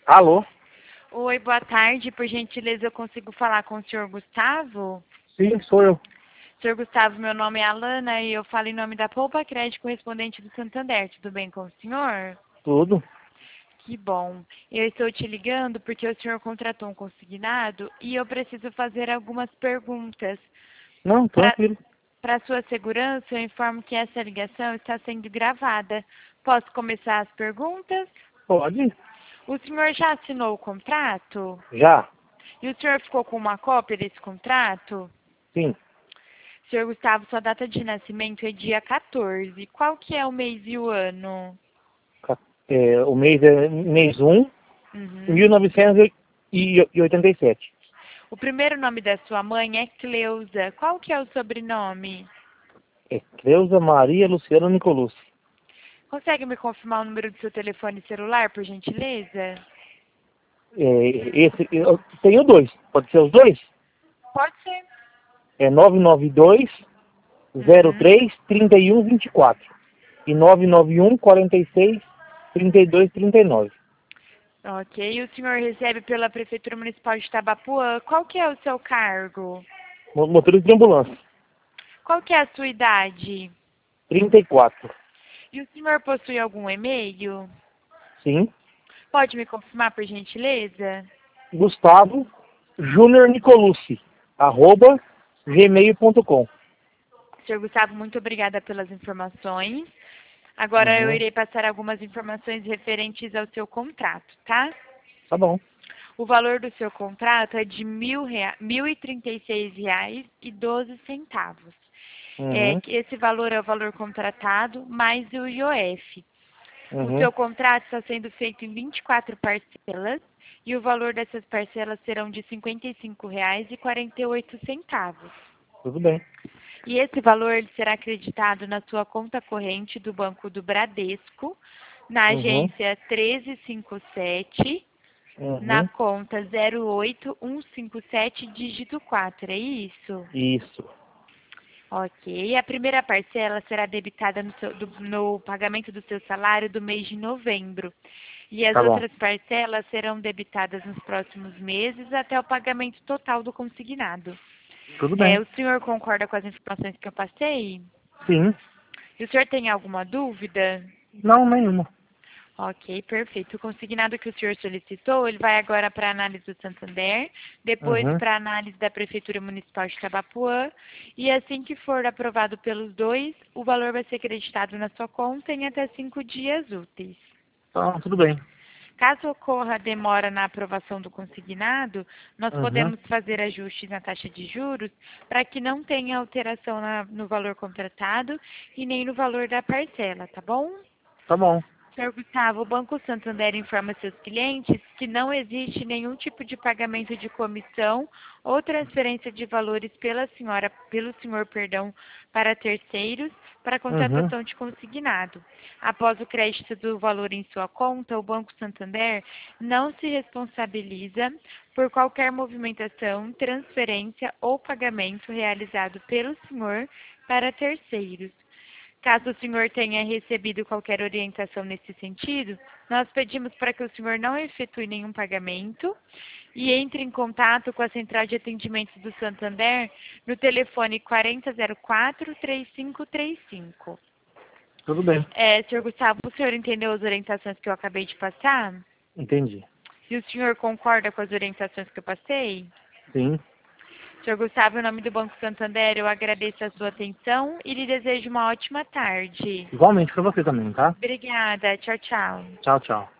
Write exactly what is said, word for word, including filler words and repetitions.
Alô? Oi, boa tarde. Por gentileza, eu consigo falar com o senhor Gustavo? Sim, sou eu. Senhor Gustavo, meu nome é Alana e eu falo em nome da Poupa Crédito correspondente do Santander. Tudo bem com o senhor? Tudo? Que bom. Eu estou te ligando porque o senhor contratou um consignado e eu preciso fazer algumas perguntas. Não, tranquilo. Para sua segurança, eu informo que essa ligação está sendo gravada. Posso começar as perguntas? Pode? O senhor já assinou o contrato? Já? E o senhor ficou com uma cópia desse contrato? Sim. Senhor Gustavo, sua data de nascimento é dia quatorze. Qual que é o mês e o ano? Ca- é, o mês é mês um, Uhum. mil novecentos e oitenta e sete. O primeiro nome da sua mãe é Cleusa. Qual que é o sobrenome? É Cleusa Maria Luciana Nicolucci. Consegue me confirmar o número do seu telefone celular, por gentileza? É, esse, eu tenho dois. Pode ser os dois? Pode ser. É nove nove dois, zero Uhum. três, trinta e um, vinte e quatro. E nove nove um, quarenta e seis, trinta e dois, trinta e nove. Ok. E o senhor recebe pela Prefeitura Municipal de Itabapuã. Qual que é o seu cargo? Mo- Motorista de ambulância. Qual que é a sua idade? trinta e quatro. E o senhor possui algum e-mail? Sim. Pode me confirmar, por gentileza? Gustavo Júnior Nicolucci, arroba gmail ponto com. Senhor Gustavo, muito obrigada pelas informações. Agora eu Uhum. irei passar algumas informações referentes ao seu contrato, tá? Tá bom. O valor do seu contrato é de mil rea- mil e trinta e seis reais e doze centavos. É, Uhum. que esse valor é o valor contratado mais o I O F. O Uhum. seu contrato está sendo feito em vinte e quatro parcelas e o valor dessas parcelas serão de cinquenta e cinco reais e quarenta e oito centavos. Tudo bem. E esse valor ele será acreditado na sua conta corrente do Banco do Bradesco, na Uhum. agência treze cinquenta e sete, na Uhum. conta zero oito um cinco sete, dígito quatro, é isso? Isso. Ok. A primeira parcela será debitada no, seu- do- no pagamento do seu salário do mês de novembro. E as Tá bom. outras parcelas serão debitadas nos próximos meses até o pagamento total do consignado. Tudo É, bem. o senhor concorda com as informações que eu passei? Sim. E o senhor tem alguma dúvida? Não, nenhuma. Ok, perfeito. O consignado que o senhor solicitou, ele vai agora para a análise do Santander, depois Uhum. para a análise da Prefeitura Municipal de Itabapuã, e assim que for aprovado pelos dois, o valor vai ser creditado na sua conta em até cinco dias úteis. Então, tudo bem. Caso ocorra demora na aprovação do consignado, nós Uhum. podemos fazer ajustes na taxa de juros para que não tenha alteração na- no valor contratado e nem no valor da parcela, tá bom? Tá bom. Senhor Gustavo, o Banco Santander informa seus clientes que não existe nenhum tipo de pagamento de comissão ou transferência de valores pela senhora, pelo senhor, perdão, para terceiros para a Uhum. contratação de consignado. Após o crédito do valor em sua conta, o Banco Santander não se responsabiliza por qualquer movimentação, transferência ou pagamento realizado pelo senhor para terceiros. Caso o senhor tenha recebido qualquer orientação nesse sentido, nós pedimos para que o senhor não efetue nenhum pagamento e entre em contato com a Central de Atendimento do Santander no telefone quarenta zero quatro, três cinco três cinco. Tudo bem. É, senhor Gustavo, o senhor entendeu as orientações que eu acabei de passar? Entendi. E o senhor concorda com as orientações que eu passei? Sim. senhor Gustavo, em nome do Banco Santander, eu agradeço a sua atenção e lhe desejo uma ótima tarde. Igualmente pra você também, tá? Obrigada. Tchau, tchau. Tchau, tchau.